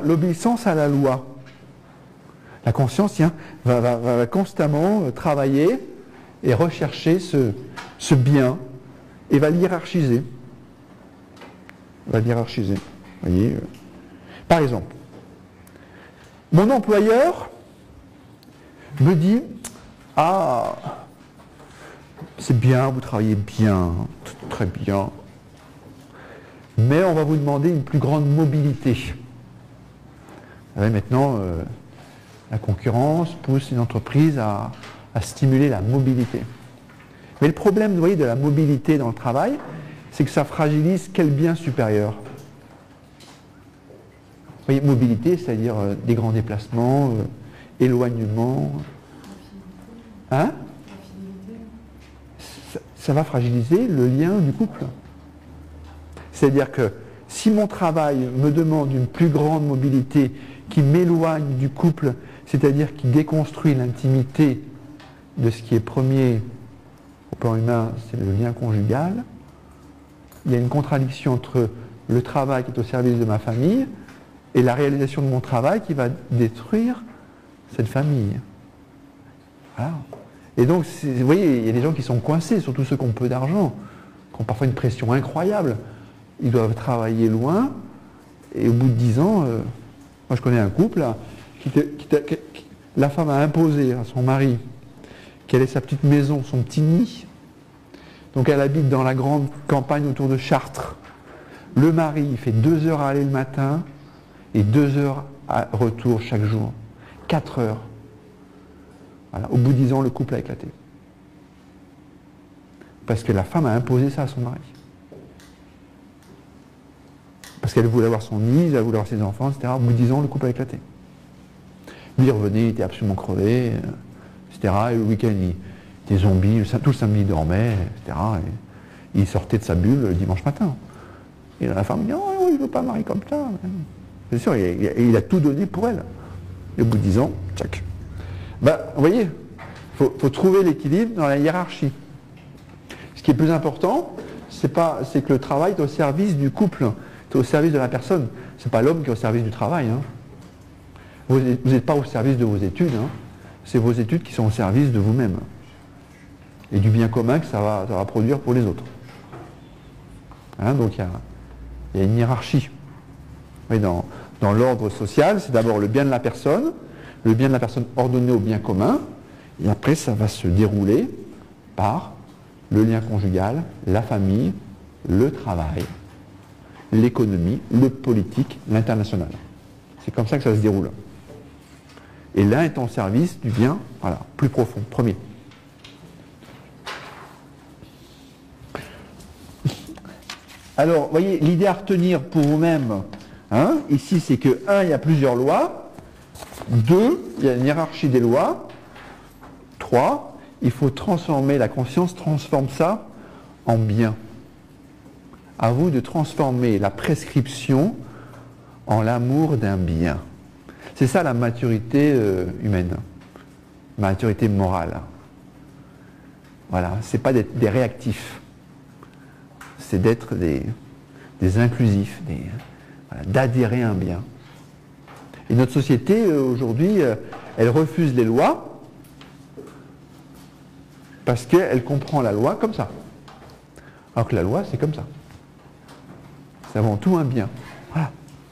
l'obéissance à la loi. La conscience, tiens, va constamment travailler et rechercher ce bien et va l'hiérarchiser. Vous voyez, par exemple, mon employeur me dit « Ah, c'est bien, vous travaillez bien, très bien, mais on va vous demander une plus grande mobilité. » Maintenant, la concurrence pousse une entreprise à stimuler la mobilité. Mais le problème, vous voyez, de la mobilité dans le travail, c'est que ça fragilise quel bien supérieur? Vous voyez, mobilité, c'est-à-dire des grands déplacements, éloignement. Hein? Ça va fragiliser le lien du couple. C'est-à-dire que si mon travail me demande une plus grande mobilité qui m'éloigne du couple, c'est-à-dire qui déconstruit l'intimité de ce qui est premier au plan humain, c'est le lien conjugal, il y a une contradiction entre le travail qui est au service de ma famille et la réalisation de mon travail qui va détruire cette famille. Voilà. Et donc, vous voyez, il y a des gens qui sont coincés, surtout ceux qui ont peu d'argent, qui ont parfois une pression incroyable. Ils doivent travailler loin, et au bout de 10 ans, moi je connais un couple, là, la femme a imposé à son mari qu'elle ait sa petite maison, son petit nid. Donc elle habite dans la grande campagne autour de Chartres. Le mari, il fait 2 heures à aller le matin et 2 heures à retour chaque jour. 4 heures. Voilà. Au bout de 10 ans, le couple a éclaté. Parce que la femme a imposé ça à son mari. Parce qu'elle voulait avoir son nid, elle voulait avoir ses enfants, etc. Au bout de 10 ans, le couple a éclaté. Lui, il revenait, il était absolument crevé, etc. Et le week-end, il était zombie, tout le samedi, il dormait, etc. Et il sortait de sa bulle le dimanche matin. Et la femme dit « Oh, il ne veut pas marier comme ça. » Bien sûr, il a tout donné pour elle. Et au bout de 10 ans, tchac. Vous voyez, il faut trouver l'équilibre dans la hiérarchie. Ce qui est plus important, c'est que le travail est au service du couple, c'est au service de la personne. Ce n'est pas l'homme qui est au service du travail. Hein. Vous n'êtes pas au service de vos études. Hein. C'est vos études qui sont au service de vous-même. Et du bien commun que ça va produire pour les autres. Hein, donc il y a une hiérarchie. Oui, dans l'ordre social, c'est d'abord le bien de la personne ordonné au bien commun, et après ça va se dérouler par le lien conjugal, la famille, le travail, l'économie, le politique, l'international. C'est comme ça que ça se déroule. Et l'un est en service du bien, voilà, plus profond, premier. Alors, vous voyez, l'idée à retenir pour vous-même, hein, ici, c'est que, 1, il y a plusieurs lois, 2, il y a une hiérarchie des lois, 3, il faut transformer, la conscience transforme ça en bien. À vous de transformer la prescription en l'amour d'un bien. C'est ça la maturité humaine, maturité morale. Voilà, c'est pas d'être des réactifs, c'est d'être des inclusifs, voilà, d'adhérer à un bien. Et notre société, aujourd'hui, elle refuse les lois parce qu'elle comprend la loi comme ça. Alors que la loi, c'est comme ça. C'est avant tout un bien. Voilà.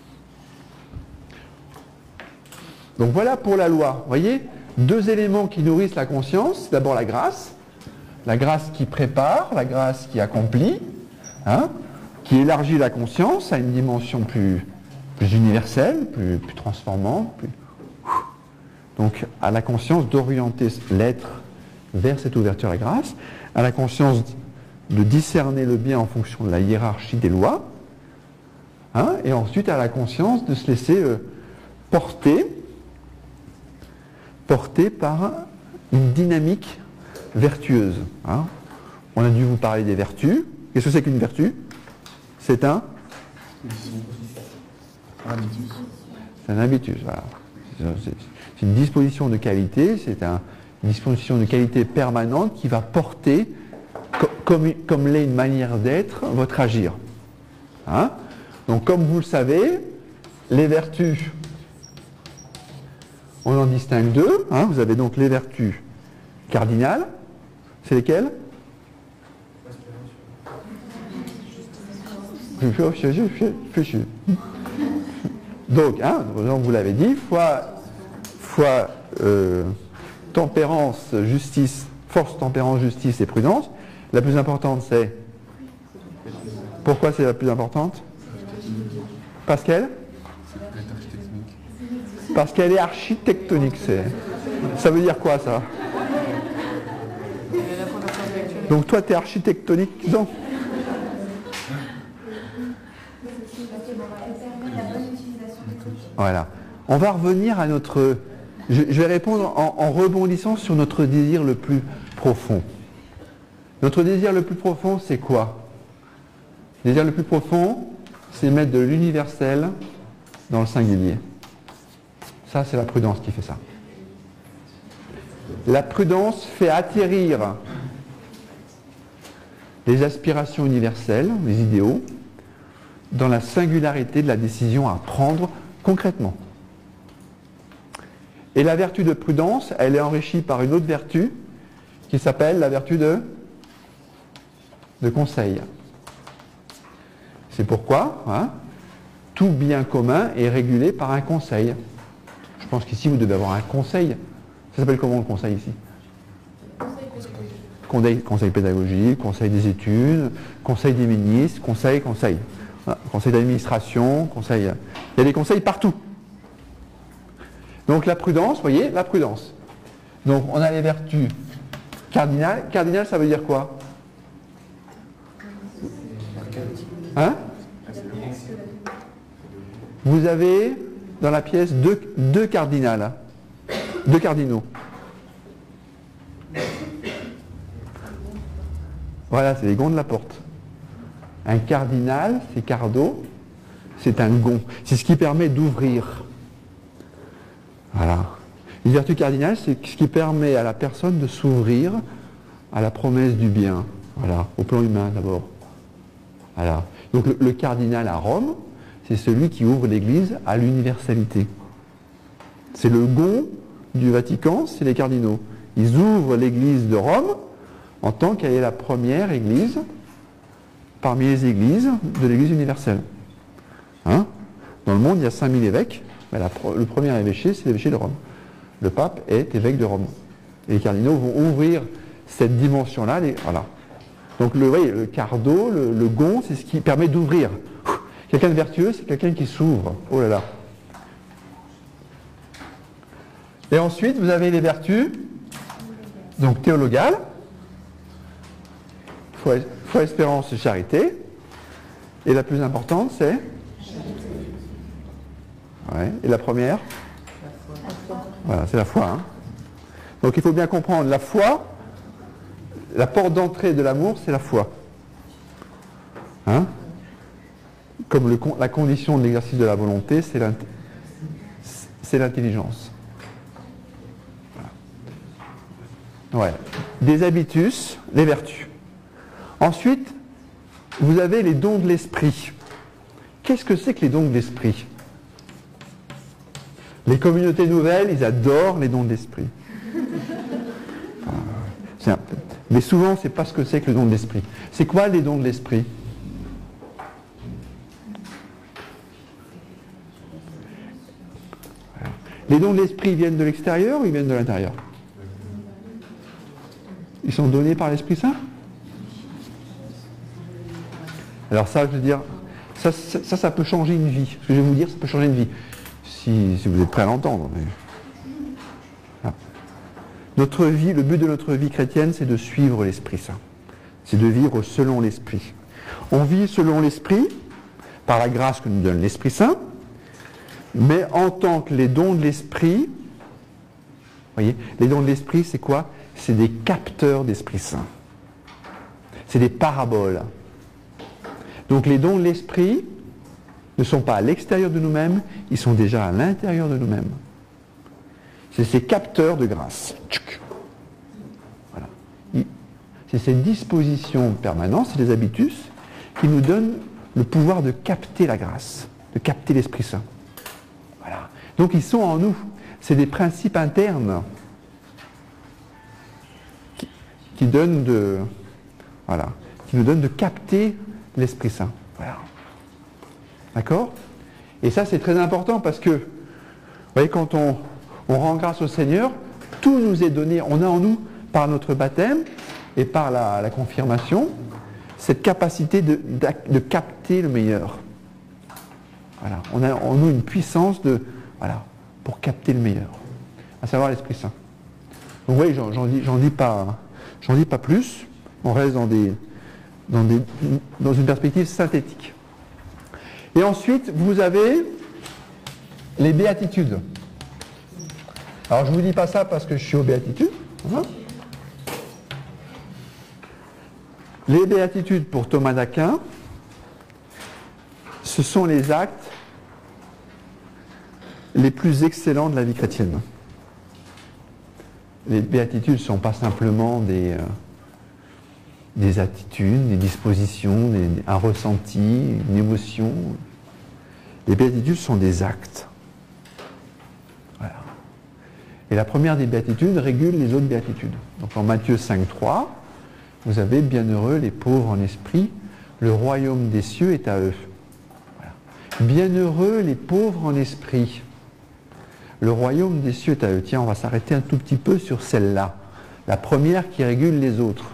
Donc voilà pour la loi. Vous voyez, 2 éléments qui nourrissent la conscience. D'abord la grâce qui prépare, la grâce qui accomplit, hein, qui élargit la conscience à une dimension plus universelle, plus transformante. Donc à la conscience d'orienter l'être vers cette ouverture à la grâce, à la conscience de discerner le bien en fonction de la hiérarchie des lois, hein, et ensuite à la conscience de se laisser porter par une dynamique vertueuse. Hein. On a dû vous parler des vertus. Qu'est-ce que c'est qu'une vertu? C'est un habitus. Voilà. C'est une disposition de qualité, c'est une disposition de qualité permanente qui va porter, comme l'est une manière d'être, votre agir. Hein. Donc comme vous le savez, les vertus On en distingue deux. Hein. Vous avez donc les vertus cardinales. C'est lesquelles? Donc, hein, vous l'avez dit, foi, tempérance, justice, force, tempérance, justice et prudence. La plus importante, c'est... Pourquoi c'est la plus importante? Parce qu'elle est architectonique. Ça veut dire quoi, ça? Donc toi, tu es architectonique, non? Voilà. On va revenir à notre... Je vais répondre en rebondissant sur notre désir le plus profond. Notre désir le plus profond, c'est quoi? Le désir le plus profond, c'est mettre de l'universel dans le singulier. Ça, c'est la prudence qui fait ça. La prudence fait atterrir les aspirations universelles, les idéaux, dans la singularité de la décision à prendre concrètement. Et la vertu de prudence, elle est enrichie par une autre vertu qui s'appelle la vertu de conseil. C'est pourquoi tout bien commun est régulé par un conseil. Je pense qu'ici vous devez avoir un conseil. Ça s'appelle comment le conseil ici? Conseil pédagogique, conseil des études, conseil des ministres, conseil d'administration, conseil. Il y a des conseils partout. Donc la prudence, vous voyez, la prudence. Donc on a les vertus cardinales. Cardinal, ça veut dire quoi? Hein? Vous avez dans la pièce deux cardinales. Deux cardinaux. Voilà, c'est les gonds de la porte. Un cardinal, c'est cardo, c'est un gond. C'est ce qui permet d'ouvrir. Voilà. Une vertu cardinale, c'est ce qui permet à la personne de s'ouvrir à la promesse du bien. Voilà, au plan humain d'abord. Voilà. Donc le cardinal à Rome, c'est celui qui ouvre l'Église à l'universalité. C'est le gond du Vatican, c'est les cardinaux. Ils ouvrent l'Église de Rome en tant qu'elle est la première Église parmi les églises de l'Église universelle. Hein? Dans le monde, il y a 5000 évêques. Mais le premier évêché, c'est l'évêché de Rome. Le pape est évêque de Rome. Et les cardinaux vont ouvrir cette dimension-là. Voilà. Donc le cardo, le gond, c'est ce qui permet d'ouvrir. Quelqu'un de vertueux, c'est quelqu'un qui s'ouvre. Oh là là. Et ensuite, vous avez les vertus, donc théologales, foi, espérance et charité. Et la plus importante, c'est... Ouais. Et la première? Voilà, c'est la foi. Hein. Donc il faut bien comprendre, la foi, la porte d'entrée de l'amour, c'est la foi. Hein? Comme la condition de l'exercice de la volonté, c'est l'intelligence. Voilà. Ouais. Des habitus, les vertus. Ensuite, vous avez les dons de l'esprit. Qu'est-ce que c'est que les dons de l'esprit? Les communautés nouvelles, ils adorent les dons de l'esprit. Mais souvent, c'est pas ce que c'est que le don de l'esprit. C'est quoi les dons de l'esprit? Les dons de l'esprit viennent de l'extérieur ou ils viennent de l'intérieur? Ils sont donnés par l'Esprit Saint? Alors ça, je veux dire, ça peut changer une vie. Ce que je vais vous dire, ça peut changer une vie. Si vous êtes prêts à l'entendre. Mais... Voilà. Notre vie, le but de notre vie chrétienne, c'est de suivre l'Esprit Saint. C'est de vivre selon l'Esprit. On vit selon l'Esprit, par la grâce que nous donne l'Esprit Saint, mais en tant que les dons de l'Esprit, vous voyez, les dons de l'Esprit, c'est quoi? C'est des capteurs d'Esprit Saint. C'est des paraboles. Donc les dons de l'Esprit ne sont pas à l'extérieur de nous-mêmes, ils sont déjà à l'intérieur de nous-mêmes. C'est ces capteurs de grâce. Voilà. C'est ces dispositions permanentes, c'est les habitus, qui nous donnent le pouvoir de capter la grâce, de capter l'Esprit Saint. Voilà. Donc ils sont en nous. c'est des principes internes qui donnent qui nous donnent de capter l'Esprit Saint. Voilà. D'accord? Et ça, c'est très important parce que, vous voyez, quand on rend grâce au Seigneur, tout nous est donné. On a en nous, par notre baptême et par la confirmation, cette capacité de capter le meilleur. Voilà. On a en nous une puissance pour capter le meilleur, à savoir l'Esprit Saint. Donc, vous voyez, j'en dis pas plus. On reste dans une perspective synthétique. Et ensuite, vous avez les béatitudes. Alors, je ne vous dis pas ça parce que je suis aux béatitudes. Hein. Les béatitudes pour Thomas d'Aquin, ce sont les actes les plus excellents de la vie chrétienne. Les béatitudes ne sont pas simplement des attitudes, des dispositions, un ressenti, une émotion. Les béatitudes sont des actes. Voilà. Et la première des béatitudes régule les autres béatitudes. Donc en Matthieu 5,3, vous avez « Bienheureux les pauvres en esprit, le royaume des cieux est à eux. » Voilà. Bienheureux les pauvres en esprit, le royaume des cieux est à eux. Tiens, on va s'arrêter un tout petit peu sur celle-là. La première qui régule les autres.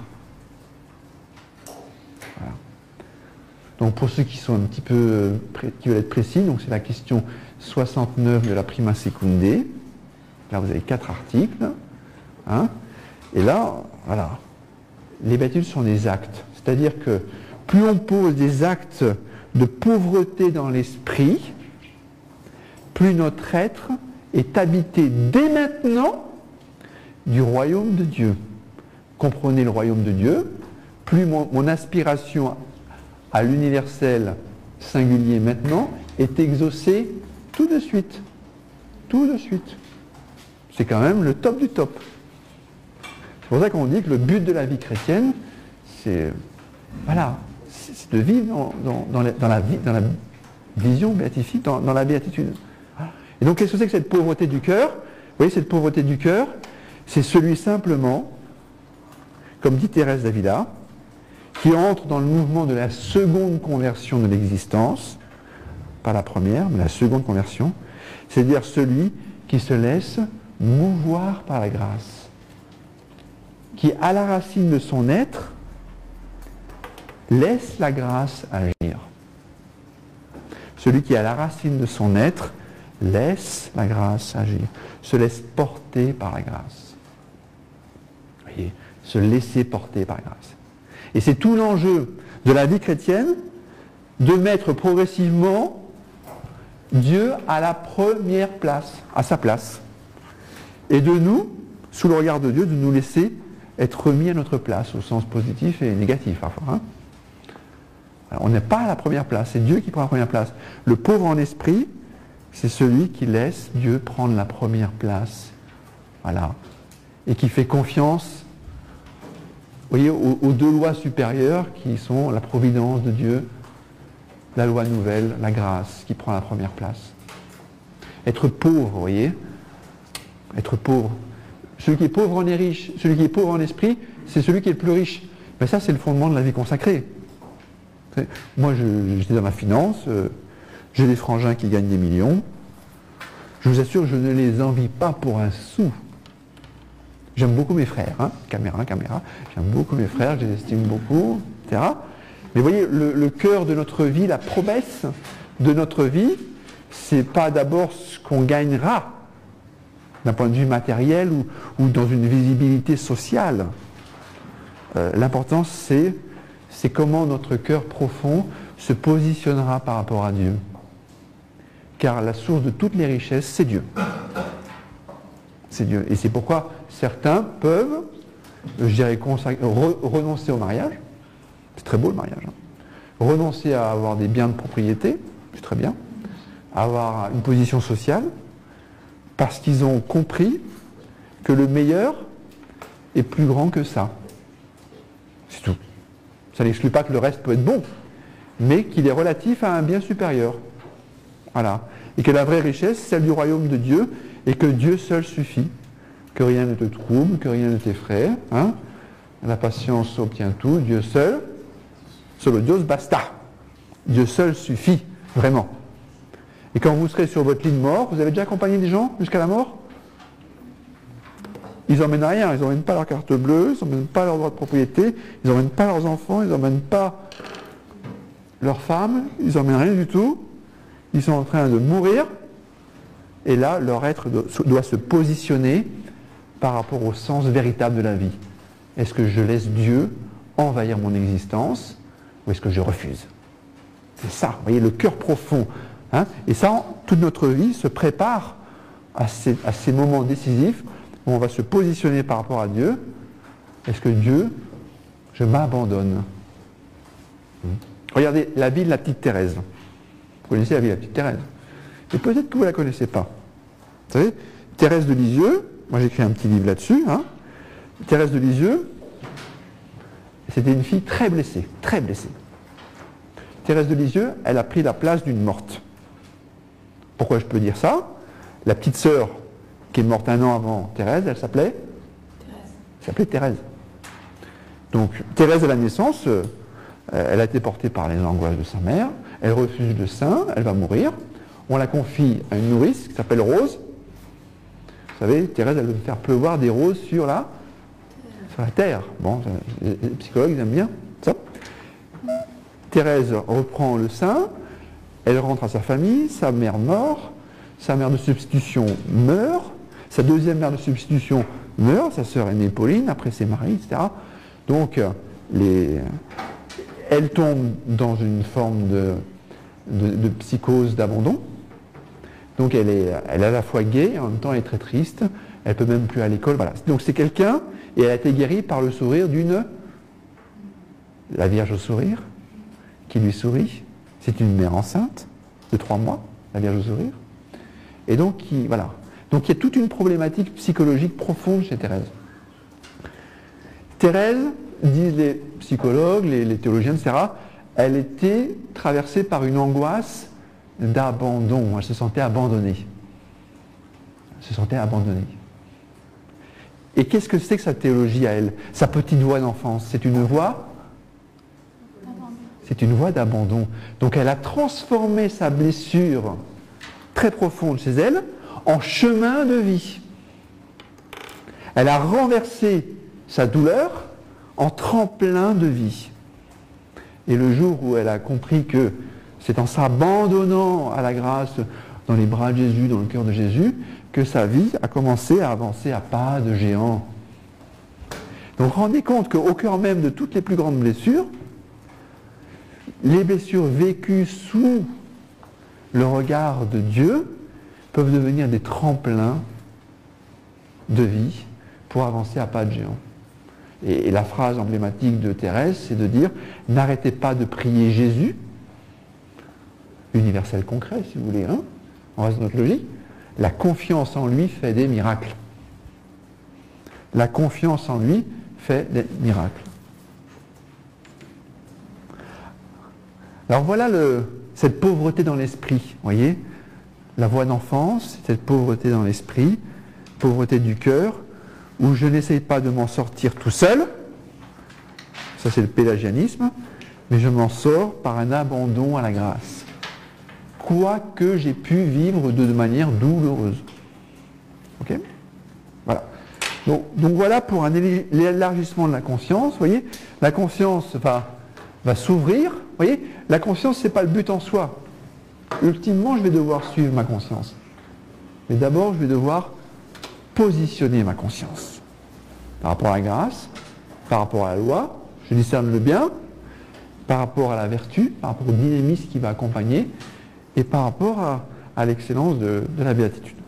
Voilà. Donc pour ceux qui sont un petit peu, qui veulent être précis, donc c'est la question 69 de la Prima Secundae. Là vous avez 4 articles. Hein, et là, voilà. Les béatitudes sont des actes. C'est-à-dire que plus on pose des actes de pauvreté dans l'esprit, plus notre être est habité dès maintenant du royaume de Dieu. Comprenez le royaume de Dieu, plus mon aspiration à l'universel singulier maintenant est exaucée tout de suite. Tout de suite. C'est quand même le top du top. C'est pour ça qu'on dit que le but de la vie chrétienne, c'est de vivre dans la vision béatifique, dans la béatitude. Et donc, qu'est-ce que c'est que cette pauvreté du cœur? Vous voyez, cette pauvreté du cœur, c'est celui simplement, comme dit Thérèse d'Avila, qui entre dans le mouvement de la seconde conversion de l'existence, pas la première, mais la seconde conversion, c'est-à-dire celui qui se laisse mouvoir par la grâce, qui, à la racine de son être, laisse la grâce agir. Celui qui, à la racine de son être, laisse la grâce agir, se laisse porter par la grâce. Vous voyez, se laisser porter par la grâce. Et c'est tout l'enjeu de la vie chrétienne de mettre progressivement Dieu à la première place, à sa place. Et de nous, sous le regard de Dieu, de nous laisser être remis à notre place, au sens positif et négatif parfois. Hein. Alors, on n'est pas à la première place, c'est Dieu qui prend la première place. Le pauvre en esprit, c'est celui qui laisse Dieu prendre la première place. Voilà. Et qui fait confiance, vous voyez, aux deux lois supérieures qui sont la providence de Dieu, la loi nouvelle, la grâce, qui prend la première place. Être pauvre, vous voyez, être pauvre. Celui qui est pauvre en est riche, celui qui est pauvre en esprit, c'est celui qui est le plus riche. Mais ça, c'est le fondement de la vie consacrée. Moi, j'étais dans la finance, j'ai des frangins qui gagnent des millions. Je vous assure, je ne les envie pas pour un sou. J'aime beaucoup mes frères, hein, caméra. J'aime beaucoup mes frères, je les estime beaucoup, etc. Mais vous voyez, le cœur de notre vie, la promesse de notre vie, c'est pas d'abord ce qu'on gagnera d'un point de vue matériel ou dans une visibilité sociale. L'important, c'est comment notre cœur profond se positionnera par rapport à Dieu. Car la source de toutes les richesses, c'est Dieu. C'est Dieu. Et c'est pourquoi certains peuvent, je dirais, renoncer au mariage. C'est très beau le mariage. Hein. Renoncer à avoir des biens de propriété, c'est très bien. Avoir une position sociale, parce qu'ils ont compris que le meilleur est plus grand que ça. C'est tout. Ça n'exclut pas que le reste peut être bon, mais qu'il est relatif à un bien supérieur. Voilà. Et que la vraie richesse, celle du royaume de Dieu, et que Dieu seul suffit, que rien ne te trouble, que rien ne t'effraie. Hein. La patience obtient tout, Dieu seul, solo Dios basta. Dieu seul suffit, vraiment. Et quand vous serez sur votre lit de mort, vous avez déjà accompagné des gens jusqu'à la mort? Ils n'emmènent rien, ils n'emmènent pas leur carte bleue, ils n'emmènent pas leur droit de propriété, ils n'emmènent pas leurs enfants, ils n'emmènent pas leurs femmes, ils n'emmènent rien du tout. Ils sont en train de mourir, et là, leur être doit se positionner par rapport au sens véritable de la vie. Est-ce que je laisse Dieu envahir mon existence, ou est-ce que je refuse? C'est ça, vous voyez, le cœur profond. Hein, et ça, toute notre vie se prépare à ces moments décisifs où on va se positionner par rapport à Dieu. Est-ce que Dieu, je m'abandonne? Regardez la vie de la petite Thérèse. Vous connaissez la vie de la petite Thérèse? Et peut-être que vous ne la connaissez pas. Vous savez, Thérèse de Lisieux, moi j'ai écrit un petit livre là-dessus. Hein, Thérèse de Lisieux, c'était une fille très blessée, très blessée. Thérèse de Lisieux, elle a pris la place d'une morte. Pourquoi je peux dire ça? La petite sœur qui est morte un an avant Thérèse, elle s'appelait Thérèse. Donc Thérèse à la naissance, elle a été portée par les angoisses de sa mère, elle refuse le sein, elle va mourir. On la confie à une nourrice qui s'appelle Rose. Vous savez, Thérèse, elle veut faire pleuvoir des roses sur la terre. Bon, les psychologues ils aiment bien ça. Thérèse reprend le sein, elle rentre à sa famille, sa mère meurt, sa mère de substitution meurt, sa deuxième mère de substitution meurt, sa sœur aînée Pauline, après ses maris, etc. Donc, elle tombe dans une forme de psychose d'abandon. Donc, elle est à la fois gaie, en même temps, elle est très triste, elle peut même plus aller à l'école. Voilà. Donc, c'est quelqu'un, et elle a été guérie par le sourire la Vierge au sourire, qui lui sourit. C'est une mère enceinte de 3 mois, la Vierge au sourire. Et donc, voilà. Donc, il y a toute une problématique psychologique profonde chez Thérèse. Thérèse, disent les psychologues, les théologiens, etc., elle était traversée par une angoisse d'abandon. Elle se sentait abandonnée. Elle se sentait abandonnée. Et qu'est-ce que c'est que sa théologie à elle? Sa petite voix d'enfance, c'est une voix? C'est une voie d'abandon. Donc elle a transformé sa blessure très profonde chez elle en chemin de vie. Elle a renversé sa douleur en tremplin de vie. Et le jour où elle a compris que c'est en s'abandonnant à la grâce dans les bras de Jésus, dans le cœur de Jésus, que sa vie a commencé à avancer à pas de géant. Donc rendez compte qu'au cœur même de toutes les plus grandes blessures, les blessures vécues sous le regard de Dieu peuvent devenir des tremplins de vie pour avancer à pas de géant. Et la phrase emblématique de Thérèse, c'est de dire « N'arrêtez pas de prier Jésus », universel concret si vous voulez, hein, on reste dans notre logique, la confiance en lui fait des miracles. La confiance en lui fait des miracles. Alors voilà cette pauvreté dans l'esprit, vous voyez, la voix d'enfance, cette pauvreté dans l'esprit, pauvreté du cœur, où je n'essaye pas de m'en sortir tout seul, ça c'est le pélagianisme, mais je m'en sors par un abandon à la grâce, quoique j'ai pu vivre de manière douloureuse. Ok ? Voilà. Donc voilà pour l'élargissement de la conscience, vous voyez, la conscience va s'ouvrir. Vous voyez, la conscience, ce n'est pas le but en soi. Ultimement, je vais devoir suivre ma conscience. Mais d'abord, je vais devoir positionner ma conscience. Par rapport à la grâce, par rapport à la loi, je discerne le bien, par rapport à la vertu, par rapport au dynamisme qui va accompagner, et par rapport à l'excellence de la béatitude.